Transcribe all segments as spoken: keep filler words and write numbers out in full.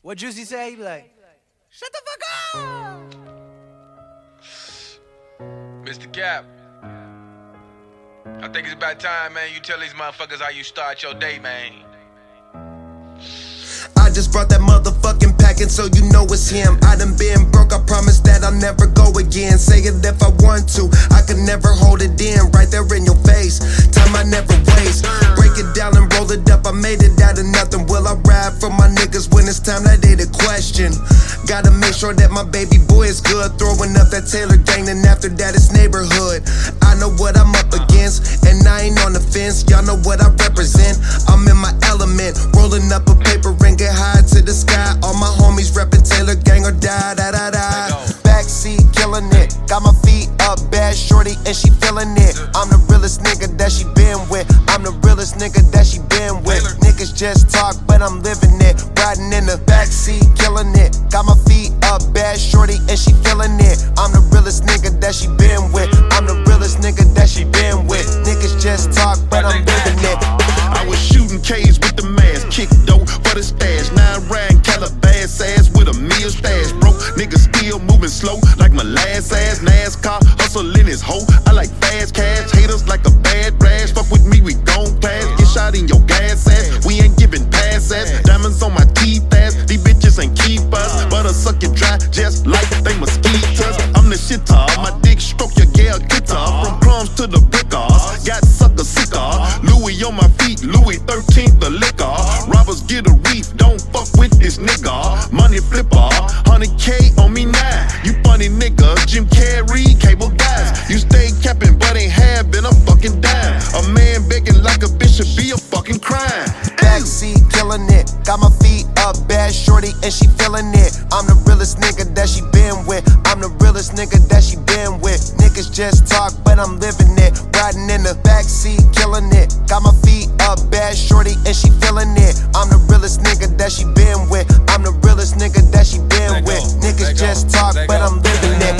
What Juicy say? He be like, shut the fuck up! Mister Cap, I think it's about time, man, you tell these motherfuckers how you start your day, man. I just brought that motherfucking packet, so you know it's him. I done been broke, I promise that I'll never go again. Say it if I want to, I could never hold it in. Right there in your face, time I never waste. Break it down and roll it up, I made it out of nothing. Will I ride for my niggas when it's time? That ain't a question. Gotta make sure that my baby boy is good. Throwing up that Taylor gang, and after that it's neighborhood. I know what I'm up against, and I ain't on the fence. Y'all know what I represent, I'm in my element. Rolling up a paper ring, get high to the sky. All my homies reppin' Taylor gang or die, da da da. Backseat killing it, got my feet up, bad shorty and she feeling it. I'm the realest nigga that she been with. I'm the realest nigga that she been with. Niggas just talk, but I'm living it. Riding in the backseat, killing it. Got my feet up, bad shorty and she feeling it. I'm the realest nigga that she been with. I'm the realest nigga that she been with. Niggas just talk, but I'm living it. I was shooting K's with the mask, kick dope for the stash. Nine rand Calabas ass with a meal stash. Broke niggas still moving slow like my last ass. NASCAR hustling his hoe. I like fast cash, haters like a bad rash. Fuck with me, we gon' pass. Get shot in your gas ass. We ain't giving pass ass. Diamonds on my teeth ass. These bitches ain't keep us. Butter suck it dry just like they mosquitoes. I'm the shitter. My dick stroke your gal guitar. From crumbs to the brickers. Got sucker sicker. Louis on my feet. Louis thirteenth the liquor. Robbers get a reef. Don't fuck with this nigga. Money flipper. one hundred K on me now. You funny nigga. Jim Carrey, cable guys. You stay capping but ain't having a fucking dime. A man begging like a bitch should be a fucking crime. Backseat killing it, got my feet up, bad shorty and she feeling it. I'm the realest nigga that she been with. I'm the realest nigga that she been with. Niggas just talk, but I'm living it. Riding in the backseat, killing it. Got my feet up, bad shorty and she feeling it. I'm the realest nigga that she been with. I'm the realest nigga that she been with. Niggas just talk, but I'm living it.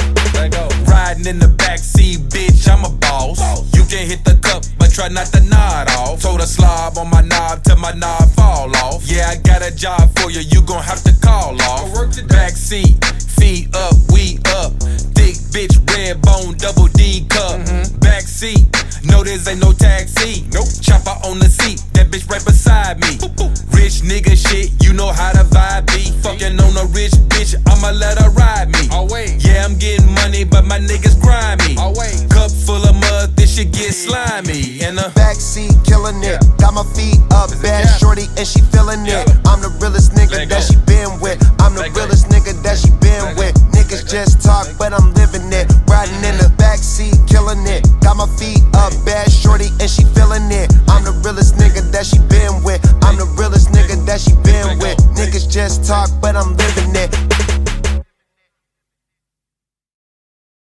Riding in the backseat, bitch, I'm a boss. You can hit the cup, but try not to nod off. Told a slob on my knob till my knob fall off. Yeah, I got a job for you, you gon' have to call off. Backseat, feet up, we up. Thick bitch, red bone, double D cup. Backseat, no this ain't no taxi. Nope. Chopper on the seat, that bitch right beside me. Rich nigga shit, you know how the vibe be. Fucking on a rich bitch, I'ma let her ride me. Yeah, I'm getting money, but my niggas grimy. Cup full of mud, this shit get slimy. And the backseat killing it, got my feet up, bad shorty and she feeling it. I'm the realest nigga that she been with. I'm the realest nigga that she been with. Niggas just talk, but I'm living it. Riding in the backseat, killing it. Got my feet up, bad shorty and she feeling it. I'm the realest nigga that she been with. I'm the realest nigga that she been with. Niggas just talk, but I'm living it.